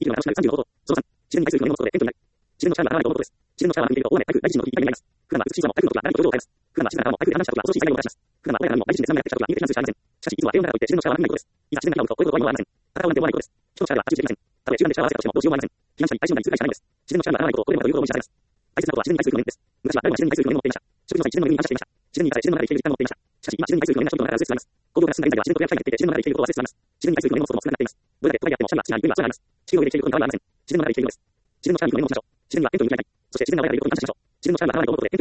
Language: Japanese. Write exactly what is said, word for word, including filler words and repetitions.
息の長しなるさんじゅうの方法。そのさん、自然に対する不明の元で顕著になる。自然の力が現れる方法です。自然の力は含んでいると大雨台風大地震の危機になります。普段は美しい空も台風の時は長い表情を変えます。普段は静かな川も台風で氾濫した時は恐ろしい災害をもたらします。普段は穏やかな海も大地震で津波がやってきた時は逃げて避難するしかありません。しかし、いつもは平穏な中でおいて自然の力は何もないことです。いざ自然が力を持つとこういうことは意味はありません。戦うなんて終わらないことです。人の力は太刀打ちできません。たとえ中間で力を合わせたとしてもどうしようもありません。避難者に対し読んだり痛いしかないのです。自然の力が現れないことをこれまでということを申し上げます。大切なことは自然に対する不明です。昔は誰もが自然に対する不明を持っていました。食事の際、自然の恵みに感謝していました。自然に生かされ自然の中で生きている時間を持っていました。しかし今、自然に対する不明な人々の中で忘れつつあります。工業が進んだ現在では自然と親が入っていて自然の中で生きていることを忘れつつあります。自然に対する不明の元ともつながっています。どれだけ都会であっても社が地がにはそうがあります。地球の上で生きていることに変わりはありません。自然の中で生きているのです。自然の力に不明の持ちましょう。自然には謙虚に向き合いたい。そして自然な親がいることに感謝しましょう。自然の力が現れないと思うことで謙虚に